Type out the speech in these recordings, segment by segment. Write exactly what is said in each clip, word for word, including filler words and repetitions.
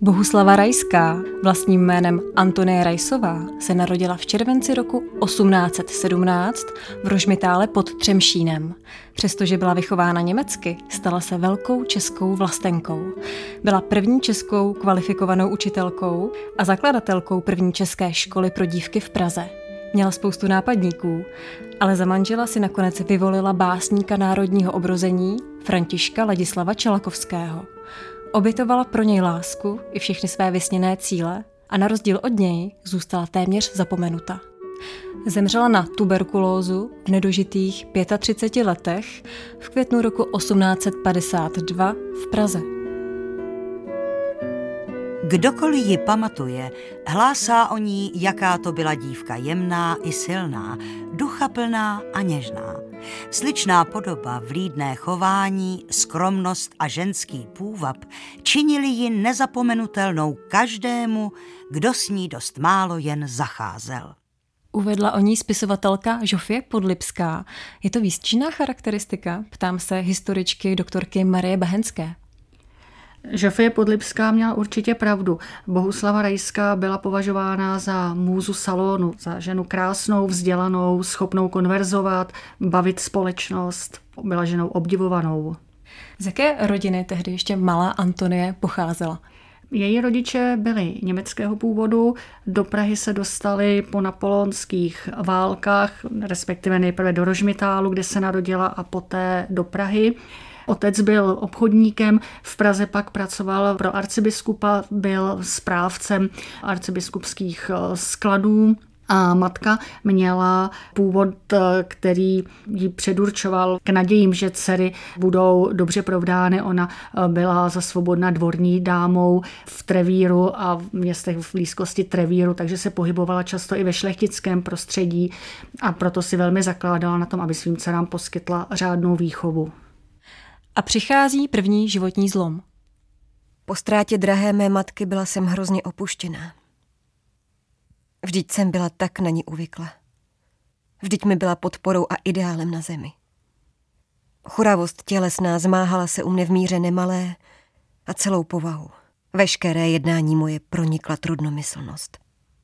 Bohuslava Rajská, vlastním jménem Antonie Rajsová, se narodila v červenci roku osmnáct set sedmnáct v Rožmitále pod Třemšínem. Přestože byla vychována německy, stala se velkou českou vlastenkou. Byla první českou kvalifikovanou učitelkou a zakladatelkou první české školy pro dívky v Praze. Měla spoustu nápadníků, ale za manžela si nakonec vyvolila básníka národního obrození Františka Ladislava Čelakovského. Obětovala pro něj lásku i všechny své vysněné cíle a na rozdíl od něj zůstala téměř zapomenuta. Zemřela na tuberkulózu v nedožitých třiceti pěti letech v květnu roku osmnáct set padesát dva v Praze. Kdokoliv ji pamatuje, hlásá o ní, jaká to byla dívka jemná i silná, duchaplná a něžná. Sličná podoba, vlídné chování, skromnost a ženský půvab činili ji nezapomenutelnou každému, kdo s ní dost málo jen zacházel. Uvedla o ní spisovatelka Žofie Podlipská. Je to výstižná charakteristika? Ptám se historičky doktorky Marie Bahenské. Žofie Podlipská měla určitě pravdu. Bohuslava Rajská byla považována za můzu salonu, za ženu krásnou, vzdělanou, schopnou konverzovat, bavit společnost. Byla ženou obdivovanou. Z jaké rodiny tehdy ještě malá Antonie pocházela? Její rodiče byli německého původu, do Prahy se dostali po napoleonských válkách, respektive nejprve do Rožmitálu, kde se narodila, a poté do Prahy. Otec byl obchodníkem, v Praze pak pracoval pro arcibiskupa, byl správcem arcibiskupských skladů a matka měla původ, který ji předurčoval k nadějím, že dcery budou dobře provdány. Ona byla za svobodna dvorní dámou v Trevíru a v městech v blízkosti Trevíru, takže se pohybovala často i ve šlechtickém prostředí a proto si velmi zakládala na tom, aby svým dcerám poskytla řádnou výchovu. A přichází první životní zlom. Po ztrátě drahé mé matky byla jsem hrozně opuštěná. Vždyť jsem byla tak na ní uvykla. Vždyť mi byla podporou a ideálem na zemi. Choravost tělesná zmáhala se u mne v míře nemalé a celou povahu. Veškeré jednání moje pronikla trudnomyslnost.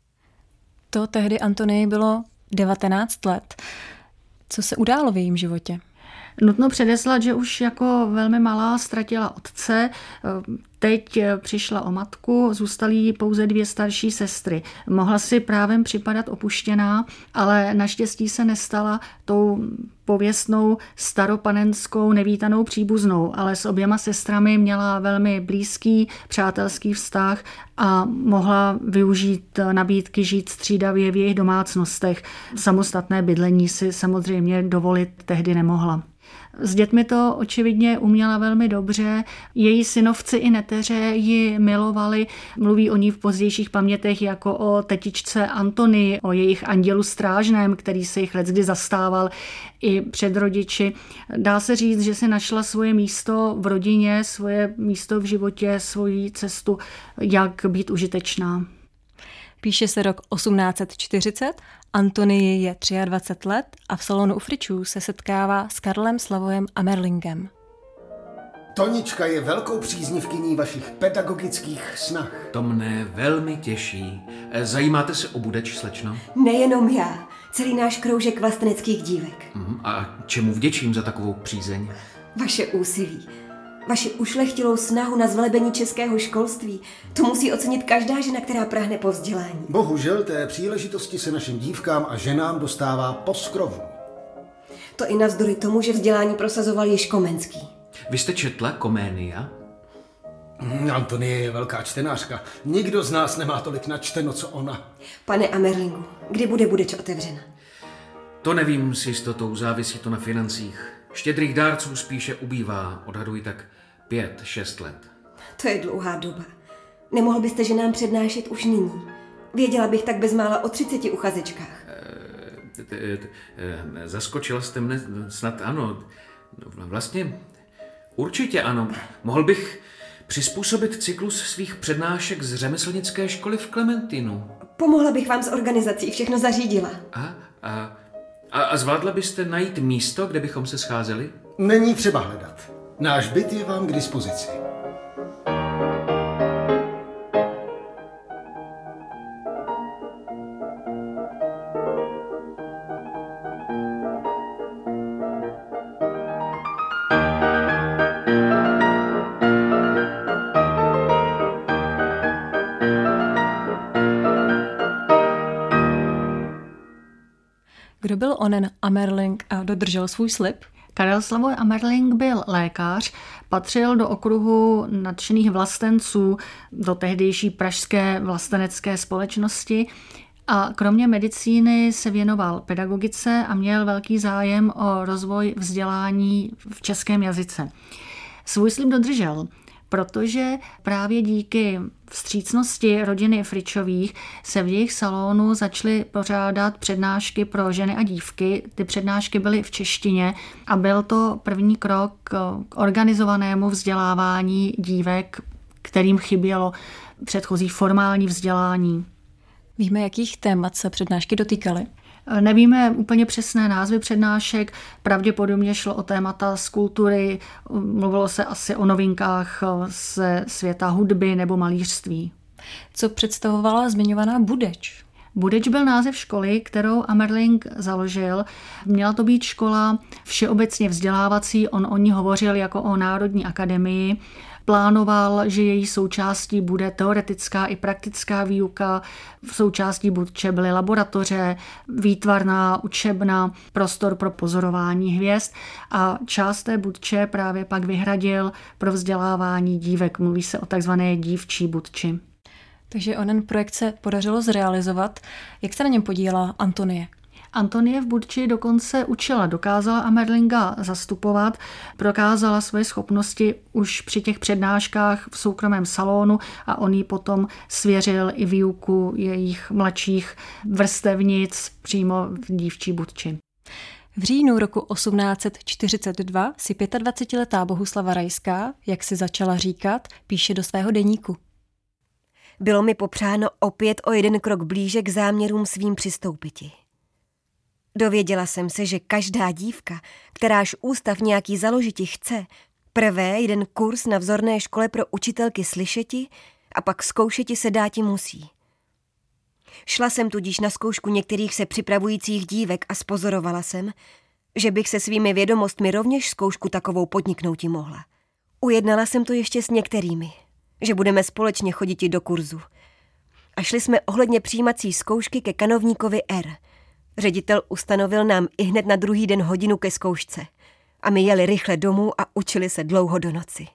To tehdy Antonii bylo devatenáct let. Co se událo v jejím životě? Nutno předeslat, že už jako velmi malá ztratila otce, teď přišla o matku, zůstaly jí pouze dvě starší sestry. Mohla si právem připadat opuštěná, ale naštěstí se nestala tou pověstnou staropanenskou nevítanou příbuznou, ale s oběma sestrami měla velmi blízký přátelský vztah a mohla využít nabídky žít střídavě v jejich domácnostech. Samostatné bydlení si samozřejmě dovolit tehdy nemohla. S dětmi to očividně uměla velmi dobře. Její synovci i neteře ji milovali. Mluví o ní v pozdějších pamětech jako o tetičce Antonii, o jejich andělu strážném, který se jich leckdy zastával i před rodiči. Dá se říct, že si našla svoje místo v rodině, svoje místo v životě, svoji cestu, jak být užitečná. Píše se rok osmnáct set čtyřicet, Antonii je dvacet tři let a v salonu u Fričů se setkává s Karlem Slavojem Amerlingem. Tonička je velkou příznivkyní vašich pedagogických snah. To mne velmi těší. Zajímáte se o Budeč, slečno? Nejenom já, celý náš kroužek vlasteneckých dívek. A čemu vděčím za takovou přízeň? Vaše úsilí. Vaši ušlechtilou snahu na zvelebení českého školství, to musí ocenit každá žena, která prahne po vzdělání. Bohužel té příležitosti se našim dívkám a ženám dostává po skrovu. To i navzdory tomu, že vzdělání prosazoval již Komenský. Vy jste četla Koménia? Antonie je velká čtenářka. Nikdo z nás nemá tolik načteno, co ona. Pane Amerlingu, kdy bude Budeč otevřena? To nevím s jistotou, závisí to na financích. Štědrých dárců spíše ubývá, odhaduji tak pět, šest let. To je dlouhá doba. Nemohl byste ženám přednášet už nyní? Věděla bych tak bezmála o třiceti uchazečkách. Zaskočila jste mne, snad ano. Vlastně určitě ano. Mohl bych přizpůsobit cyklus svých přednášek z řemeslnické školy v Klementinu. Pomohla bych vám s organizací, všechno zařídila. A, a, a, a zvládla byste najít místo, kde bychom se scházeli? Není třeba hledat. Náš byt je vám k dispozici. Kdo byl onen Amerling a dodržel svůj slib? Karel Slavoj Amerling byl lékař, patřil do okruhu nadšených vlastenců do tehdejší pražské vlastenecké společnosti a kromě medicíny se věnoval pedagogice a měl velký zájem o rozvoj vzdělání v českém jazyce. Svůj slib dodržel, protože právě díky vstřícnosti rodiny Fričových se v jejich salonu začaly pořádat přednášky pro ženy a dívky. Ty přednášky byly v češtině a byl to první krok k organizovanému vzdělávání dívek, kterým chybělo předchozí formální vzdělání. Víme, jakých témat se přednášky dotýkaly? Nevíme úplně přesné názvy přednášek, pravděpodobně šlo o témata z kultury, mluvilo se asi o novinkách ze světa hudby nebo malířství. Co představovala zmiňovaná Budeč? Budeč byl název školy, kterou Amerling založil. Měla to být škola všeobecně vzdělávací, on o ní hovořil jako o Národní akademii. Plánoval, že její součástí bude teoretická i praktická výuka. V součástí Budče byly laboratoře, výtvarná, učebna, prostor pro pozorování hvězd a část té Budče právě pak vyhradil pro vzdělávání dívek. Mluví se o takzvané dívčí Budči. Takže onen projekt se podařilo zrealizovat. Jak se na něm podílela Antonie? Antonie v Budči dokonce učila, dokázala Amerlinga zastupovat, prokázala své schopnosti už při těch přednáškách v soukromém salonu a on jí potom svěřil i výuku jejich mladších vrstevnic přímo v dívčí Budči. V říjnu roku osmnáct set čtyřicet dva si dvacetipětiletá Bohuslava Rajská, jak si začala říkat, píše do svého deníku. Bylo mi popřáno opět o jeden krok blíže k záměrům svým přistoupiti. Dověděla jsem se, že každá dívka, kteráž ústav nějaký založiti chce, prvé jeden kurz na vzorné škole pro učitelky slyšeti a pak zkoušeti se dáti musí. Šla jsem tudíž na zkoušku některých se připravujících dívek a spozorovala jsem, že bych se svými vědomostmi rovněž zkoušku takovou podniknouti mohla. Ujednala jsem to ještě s některými, že budeme společně choditi do kurzu. A šli jsme ohledně přijímací zkoušky ke kanovníkovi R. Ředitel ustanovil nám i hned na druhý den hodinu ke zkoušce. A my jeli rychle domů a učili se dlouho do noci.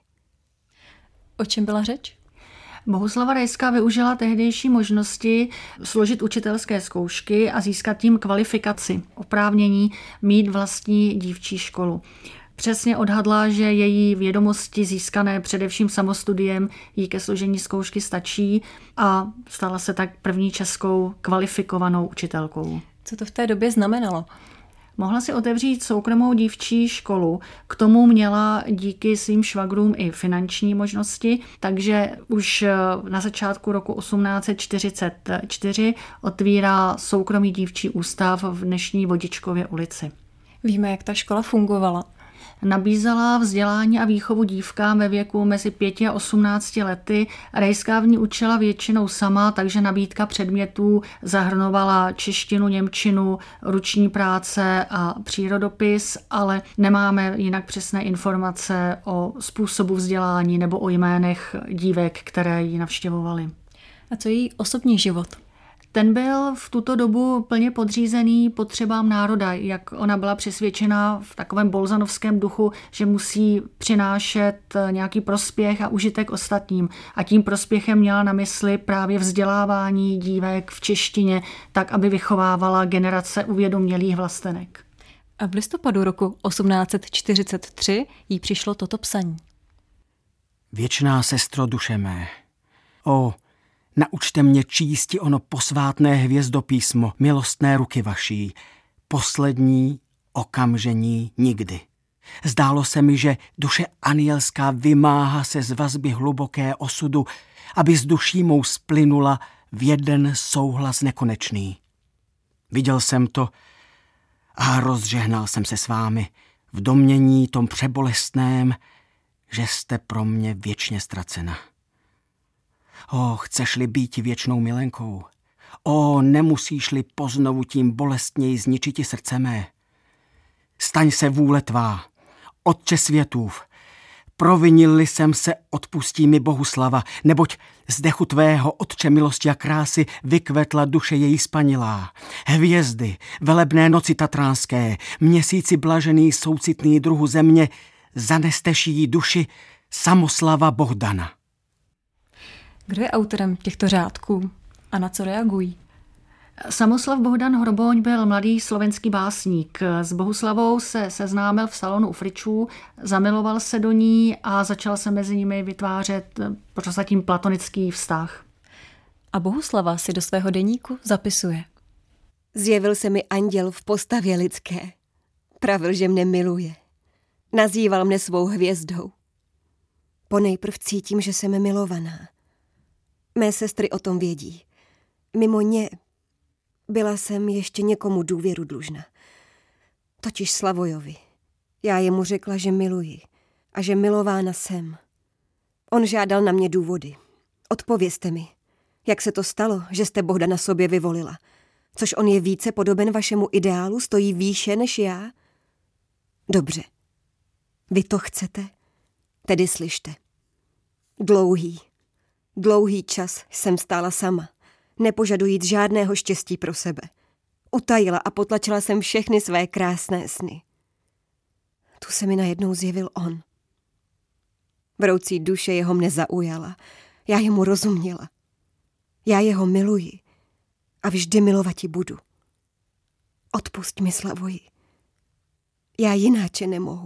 O čem byla řeč? Bohuslava Rajská využila tehdejší možnosti složit učitelské zkoušky a získat tím kvalifikaci, oprávnění mít vlastní dívčí školu. Přesně odhadla, že její vědomosti získané především samostudiem jí ke složení zkoušky stačí a stala se tak první českou kvalifikovanou učitelkou. Co to v té době znamenalo? Mohla si otevřít soukromou dívčí školu. K tomu měla díky svým švagrům i finanční možnosti, takže už na začátku roku osmnáct set čtyřicet čtyři otvírá soukromý dívčí ústav v dnešní Vodičkově ulici. Víme, jak ta škola fungovala. Nabízela vzdělání a výchovu dívkám ve věku mezi pěti a osmnácti lety. Rajská v ní učila většinou sama, takže nabídka předmětů zahrnovala češtinu, němčinu, ruční práce a přírodopis, ale nemáme jinak přesné informace o způsobu vzdělání nebo o jménech dívek, které ji navštěvovaly. A co její osobní život? Ten byl v tuto dobu plně podřízený potřebám národa, jak ona byla přesvědčena v takovém bolzanovském duchu, že musí přinášet nějaký prospěch a užitek ostatním. A tím prospěchem měla na mysli právě vzdělávání dívek v češtině, tak, aby vychovávala generace uvědomělých vlastenek. A v listopadu roku osmnáct set čtyřicet tři jí přišlo toto psaní. Věčná sestro duše mé, o, naučte mě čísti ono posvátné hvězdopísmo milostné ruky vaší, poslední okamžení nikdy. Zdálo se mi, že duše anielská vymáhá se z vazby hluboké osudu, aby s duší mou splynula v jeden souhlas nekonečný. Viděl jsem to a rozžehnal jsem se s vámi v domnění tom přebolestném, že jste pro mě věčně ztracena. O, chceš-li být věčnou milenkou? O, nemusíš-li poznovu tím bolestněji zničiti srdce mé? Staň se vůle tvá, Otče světův, Provinil-li jsem se, odpustí mi Bohuslava, neboť z dechu tvého, Otče milosti a krásy, vykvetla duše její spanilá. Hvězdy, velebné noci tatranské, měsíci blažený soucitný druhu země, zanesteš jí duši Samoslava Bohdana. Kdo je autorem těchto řádků a na co reagují? Samoslav Bohdan Hroboň byl mladý slovenský básník. S Bohuslavou se seznámil v salonu u Fričů, zamiloval se do ní a začal se mezi nimi vytvářet prozatím platonický vztah. A Bohuslava si do svého deníku zapisuje. Zjevil se mi anděl v postavě lidské. Pravil, že mne miluje. Nazýval mne svou hvězdou. Ponejprv cítím, že jsem milovaná. Mé sestry o tom vědí. Mimo ně byla jsem ještě někomu důvěru dlužna. Totiž Slavojovi. Já jemu řekla, že miluji a že milována jsem. On žádal na mě důvody. Odpovězte mi, jak se to stalo, že jste Bohdana sobě vyvolila. Což on je více podoben vašemu ideálu, stojí výše než já? Dobře. Vy to chcete? Tedy slyšte. Dlouhý, dlouhý čas jsem stála sama, nepožadujíc žádného štěstí pro sebe. Utajila a potlačila jsem všechny své krásné sny. Tu se mi najednou zjevil on. Vroucí duše jeho mne zaujala. Já jemu rozuměla. Já jeho miluji a vždy milovati budu. Odpusť mi, Slavoji. Já jináče nemohu.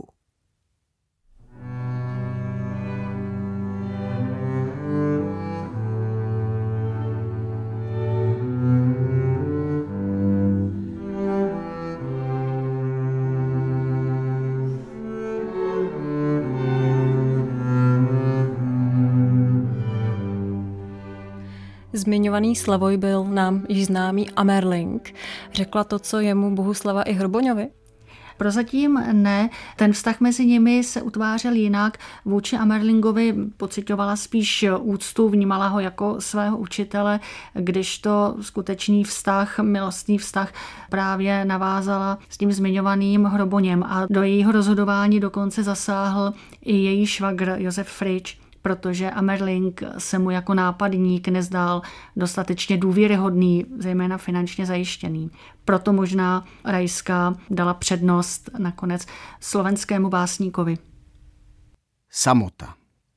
Zmiňovaný Slavoj byl nám již známý Amerling. Řekla to, co jemu Bohuslava i Hroboňovi? Prozatím ne. Ten vztah mezi nimi se utvářel jinak. Vůči Amerlingovi pociťovala spíš úctu, vnímala ho jako svého učitele, když to skutečný vztah, milostný vztah právě navázala s tím zmiňovaným Hroboněm a do jejího rozhodování dokonce zasáhl i její švagr Josef Frič, protože Amerling se mu jako nápadník nezdál dostatečně důvěryhodný, zejména finančně zajištěný. Proto možná Rajská dala přednost nakonec slovenskému básníkovi. Samota.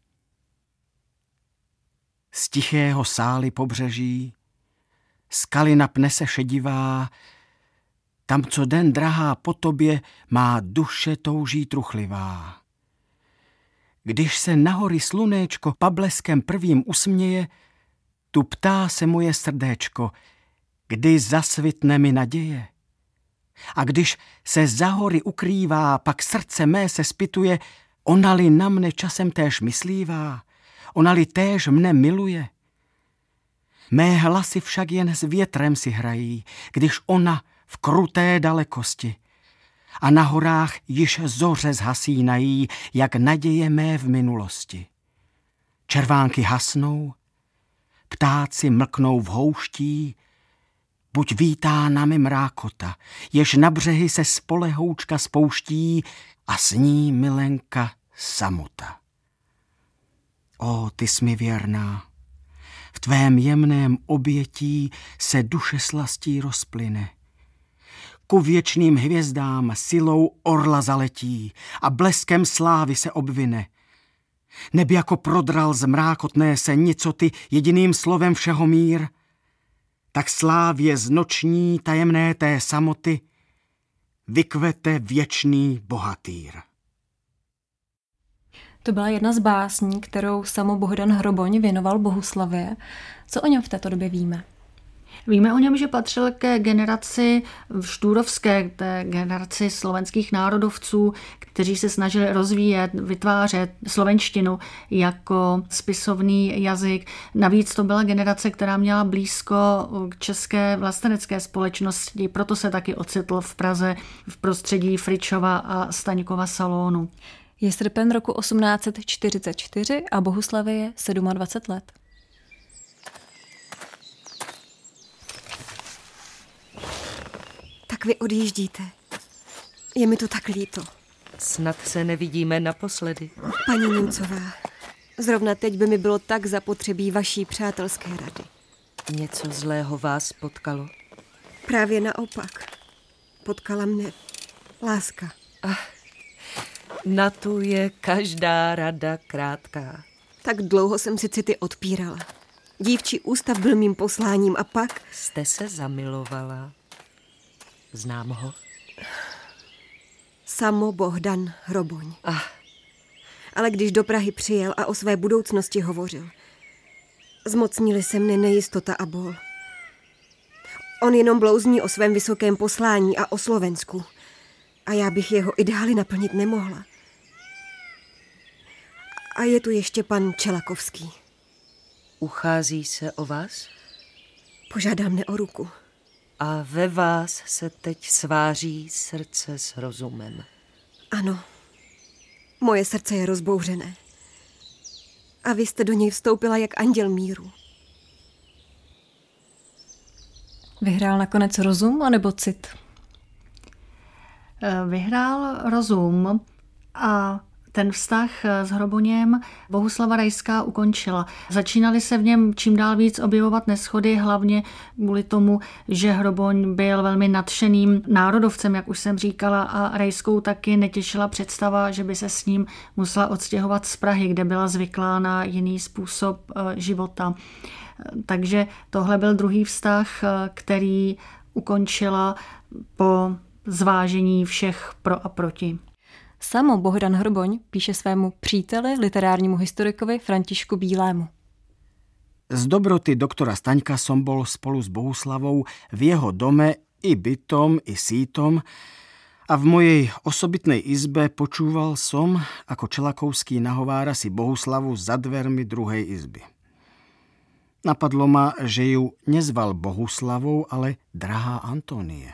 Z tichého sály pobřeží, skalina pne se šedivá, tam, co den drahá po tobě, má duše touží truchlivá. Když se na hory slunéčko pableskem prvým usměje, tu ptá se moje srdéčko, kdy zasvitne mi naděje. A když se za hory ukrývá, pak srdce mé se spytuje, ona-li na mne časem též myslívá, ona-li též mne miluje. Mé hlasy však jen s větrem si hrají, když ona v kruté dalekosti a na horách již zoře zhasínají, jak naděje mé v minulosti. Červánky hasnou, ptáci mlknou v houští, buď vítá nami mrákota, jež na břehy se spolehoučka spouští a s ní milenka samota. O, ty jsi mi věrná, v tvém jemném obětí se duše slastí rozplyne. Ku věčným hvězdám silou orla zaletí a bleskem slávy se obvine. Neb jako prodral z mrákotné se nicoty jediným slovem všeho mír, tak slávě z noční tajemné té samoty vykvete věčný bohatýr. To byla jedna z básní, kterou samo Bohdan Hroboň věnoval Bohuslavě. Co o něm v této době víme? Víme o něm, že patřil ke generaci štúrovské, té generaci slovenských národovců, kteří se snažili rozvíjet, vytvářet slovenštinu jako spisovný jazyk. Navíc to byla generace, která měla blízko k české vlastenecké společnosti, proto se taky ocitl v Praze v prostředí Fričova a Staňkova salonu. Je srpen roku osmnáct set čtyřicet čtyři a Bohuslavě je dvacet sedm let. Tak vy odjíždíte. Je mi to tak líto. Snad se nevidíme naposledy. Paní Němcová, zrovna teď by mi bylo tak zapotřebí vaší přátelské rady. Něco zlého vás potkalo? Právě naopak. Potkala mne láska. Ach, na tu je každá rada krátká. Tak dlouho jsem si city odpírala. Dívčí ústav byl mým posláním a pak... Jste se zamilovala. Znám ho? Samo Bohdan Hroboň. Ach. Ale když do Prahy přijel a o své budoucnosti hovořil, zmocnili se mne nejistota a bol. On jenom blouzní o svém vysokém poslání a o Slovensku. A já bych jeho ideály naplnit nemohla. A je tu ještě pan Čelakovský. Uchází se o vás? Požádá mne o ruku. A ve vás se teď sváří srdce s rozumem. Ano, moje srdce je rozbouřené. A vy jste do něj vstoupila jak anděl míru. Vyhrál nakonec rozum anebo cit? Vyhrál rozum a ten vztah s Hroboněm Bohuslava Rajská ukončila. Začínaly se v něm čím dál víc objevovat neshody, hlavně kvůli tomu, že Hroboň byl velmi nadšeným národovcem, jak už jsem říkala, a Rajskou taky netěšila představa, že by se s ním musela odstěhovat z Prahy, kde byla zvyklá na jiný způsob života. Takže tohle byl druhý vztah, který ukončila po zvážení všech pro a proti. Samo Bohdan Hroboň píše svému příteli, literárnímu historikovi Františku Bílému. Z dobroty doktora Staňka som bol spolu s Bohuslavou v jeho dome i bytom, i sítom a v mojej osobitnej izbe počúval som, ako Čelakovský nahovára si Bohuslavu za dvermi druhej izby. Napadlo ma, že ju nezval Bohuslavou, ale drahá Antónie.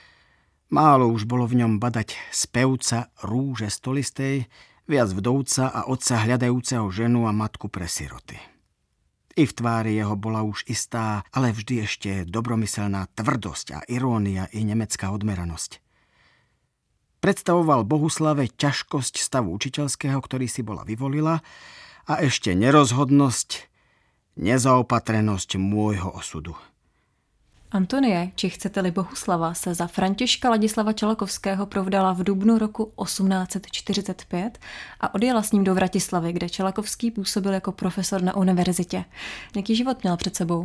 Málo už bolo v ňom badať spevca rúže stolistej, viac vdovca a otca hľadajúceho ženu a matku pre siroty. I v tvári jeho bola už istá, ale vždy ešte dobromyselná tvrdosť a irónia i nemecká odmeranosť. Predstavoval Bohuslave ťažkosť stavu učiteľského, ktorý si bola vyvolila, a ešte nerozhodnosť, nezaopatrenosť môjho osudu. Antonie, či chcete-li Bohuslava, se za Františka Ladislava Čelakovského provdala v dubnu roku osmnáct set čtyřicet pět a odjela s ním do Vratislavy, kde Čelakovský působil jako profesor na univerzitě. Jaký život měl před sebou?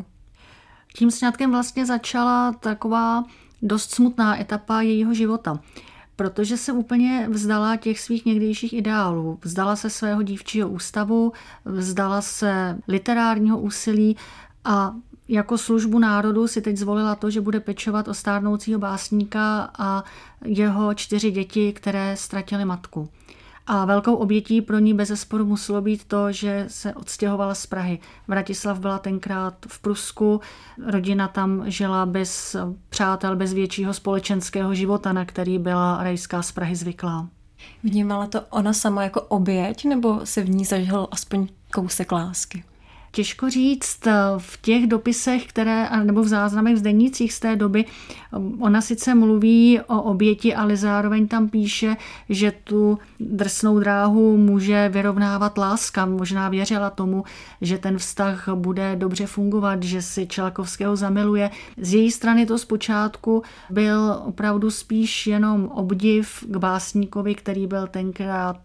Tím sňatkem vlastně začala taková dost smutná etapa jejího života, protože se úplně vzdala těch svých někdejších ideálů. Vzdala se svého dívčího ústavu, vzdala se literárního úsilí a jako službu národu si teď zvolila to, že bude pečovat o stárnoucího básníka a jeho čtyři děti, které ztratily matku. A velkou obětí pro ní bezesporu muselo být to, že se odstěhovala z Prahy. Vratislav byla tenkrát v Prusku, rodina tam žila bez přátel, bez většího společenského života, na který byla Rajská z Prahy zvyklá. Vnímala to ona sama jako oběť, nebo se v ní zažil aspoň kousek lásky? Těžko říct, v těch dopisech, které, nebo v záznamech v denících z té doby, ona sice mluví o oběti, ale zároveň tam píše, že tu drsnou dráhu může vyrovnávat láska. Možná věřila tomu, že ten vztah bude dobře fungovat, že si Čelakovského zamiluje. Z její strany to zpočátku byl opravdu spíš jenom obdiv k básníkovi, který byl tenkrát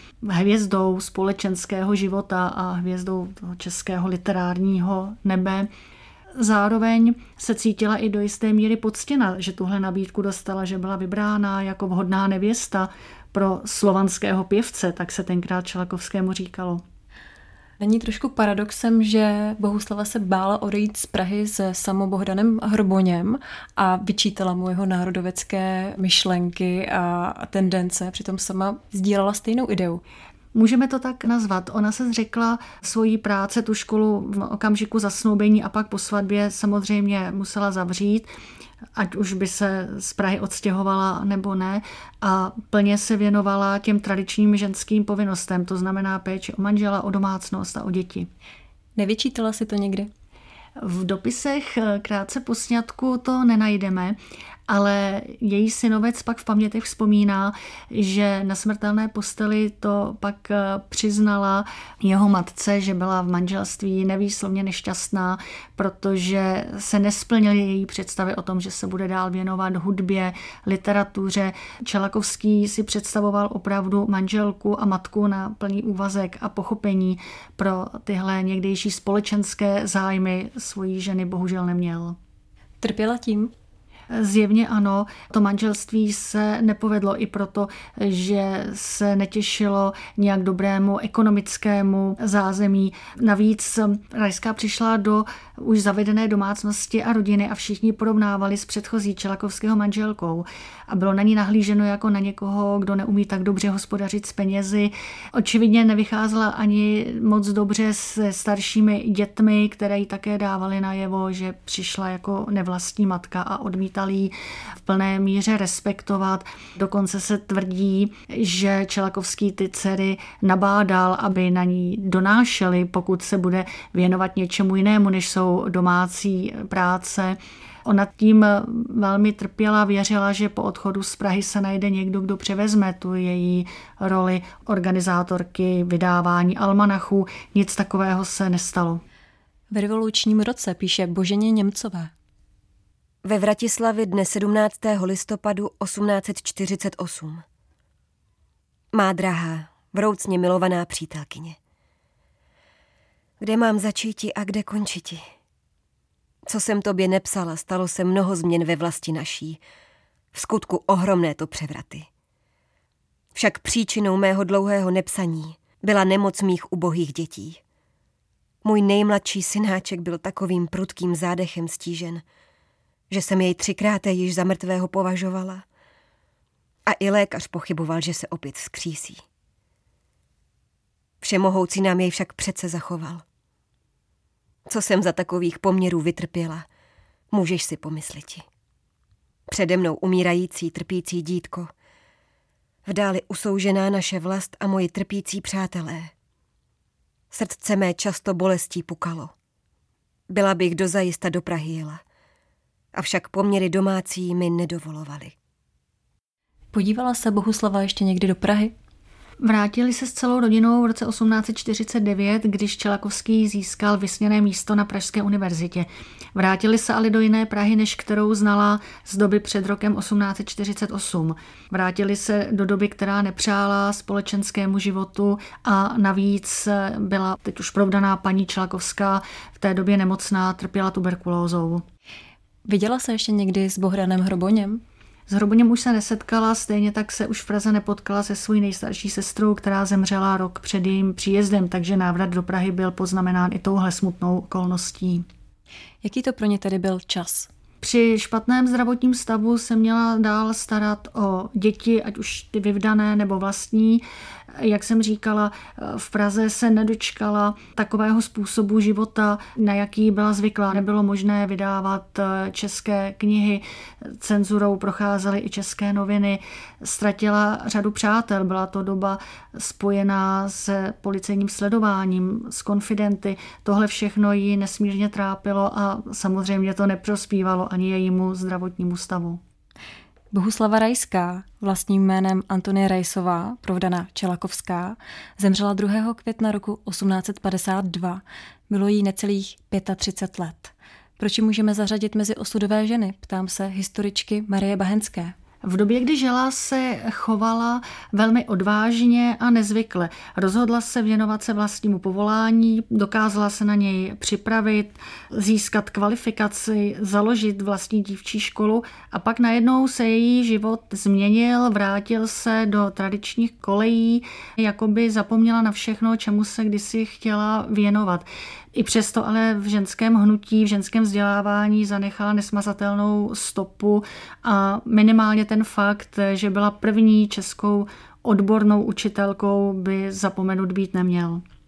hvězdou společenského života a hvězdou toho českého literárního nebe. Zároveň se cítila i do jisté míry poctěna, že tuhle nabídku dostala, že byla vybrána jako vhodná nevěsta pro slovanského pěvce, tak se tenkrát Čelakovskému říkalo. Není trošku paradoxem, že Bohuslava se bála odejít z Prahy se Samo Bohdanem Hroboněm a vyčítala mu jeho národovecké myšlenky a tendence, přitom sama sdílela stejnou ideu? Můžeme to tak nazvat. Ona se zřekla svojí práce, tu školu v okamžiku zasnoubení a pak po svatbě samozřejmě musela zavřít, ať už by se z Prahy odstěhovala nebo ne, a plně se věnovala těm tradičním ženským povinnostem, to znamená péči o manžela, o domácnost a o děti. Nevyčítala si to někdy? V dopisech krátce po sňatku to nenajdeme, ale její synovec pak v pamětech vzpomíná, že na smrtelné posteli to pak přiznala jeho matce, že byla v manželství nevýslovně nešťastná, protože se nesplnily její představy o tom, že se bude dál věnovat hudbě, literatuře. Čelakovský si představoval opravdu manželku a matku na plný úvazek a pochopení pro tyhle někdejší společenské zájmy svojí ženy bohužel neměl. Trpěla tím? Zjevně ano, to manželství se nepovedlo i proto, že se netěšilo nějak dobrému ekonomickému zázemí. Navíc Rajská přišla do už zavedené domácnosti a rodiny a všichni porovnávali s předchozí Čelakovského manželkou a bylo na ní nahlíženo jako na někoho, kdo neumí tak dobře hospodařit s penězi. Očividně nevycházela ani moc dobře se staršími dětmi, které jí také dávaly najevo, že přišla jako nevlastní matka a odmítala jí v plné míře respektovat. Dokonce se tvrdí, že Čelakovský ty dcery nabádal, aby na ní donášely, pokud se bude věnovat něčemu jinému, než jsou domácí práce. Ona tím velmi trpěla, věřila, že po odchodu z Prahy se najde někdo, kdo převezme tu její roli organizátorky vydávání almanachů. Nic takového se nestalo. V revolučním roce píše Boženě Němcové. Ve Vratislavi dne sedmnáctého listopadu osmnáct set čtyřicet osm. Má drahá, vroucně milovaná přítelkyně. Kde mám začíti a kde končiti? Co jsem tobě nepsala, stalo se mnoho změn ve vlasti naší. V skutku ohromné to převraty. Však příčinou mého dlouhého nepsaní byla nemoc mých ubohých dětí. Můj nejmladší synáček byl takovým prudkým zádechem stížen, že jsem jej třikrát již za mrtvého považovala a i lékař pochyboval, že se opět vzkřísí. Všemohoucí nám jej však přece zachoval. Co jsem za takových poměrů vytrpěla, můžeš si pomysliti. Přede mnou umírající, trpící dítko, v dáli usoužená naše vlast a moji trpící přátelé. Srdce mé často bolestí pukalo. Byla bych dozajista do Prahy jela, avšak poměry domácí mi nedovolovaly. Podívala se Bohuslava ještě někdy do Prahy? Vrátili se s celou rodinou v roce osmnáct set čtyřicet devět, když Čelakovský získal vysněné místo na Pražské univerzitě. Vrátili se ale do jiné Prahy, než kterou znala z doby před rokem osmnáct set čtyřicet osm. Vrátili se do doby, která nepřála společenskému životu a navíc byla teď už provdaná paní Čelakovská v té době nemocná, trpěla tuberkulózou. Viděla se ještě někdy s Bohdanem Hroboněm? S Hroboněm už se nesetkala, stejně tak se už v Praze nepotkala se svojí nejstarší sestrou, která zemřela rok před jejím příjezdem, takže návrat do Prahy byl poznamenán i touhle smutnou okolností. Jaký to pro ně tedy byl čas? Při špatném zdravotním stavu se měla dál starat o děti, ať už ty vyvdané nebo vlastní. Jak jsem říkala, v Praze se nedočkala takového způsobu života, na jaký byla zvyklá. Nebylo možné vydávat české knihy, cenzurou procházely i české noviny. Ztratila řadu přátel, byla to doba spojená s policejním sledováním, s konfidenty. Tohle všechno ji nesmírně trápilo a samozřejmě to neprospívalo ani jejímu zdravotnímu stavu. Bohuslava Rajská, vlastním jménem Antonie Rajsová, provdaná Čelakovská, zemřela druhého května roku osmnáct set padesát dva. Bylo jí necelých třicet pět let. Proč ji můžeme zařadit mezi osudové ženy? Ptám se historičky Marie Bahenské. V době, kdy žila, se chovala velmi odvážně a nezvykle. Rozhodla se věnovat se vlastnímu povolání, dokázala se na něj připravit, získat kvalifikaci, založit vlastní dívčí školu a pak najednou se její život změnil, vrátil se do tradičních kolejí, jakoby zapomněla na všechno, čemu se kdysi chtěla věnovat. I přesto ale v ženském hnutí, v ženském vzdělávání zanechala nesmazatelnou stopu a minimálně ten fakt, že byla první českou odbornou učitelkou, by zapomenut být neměl.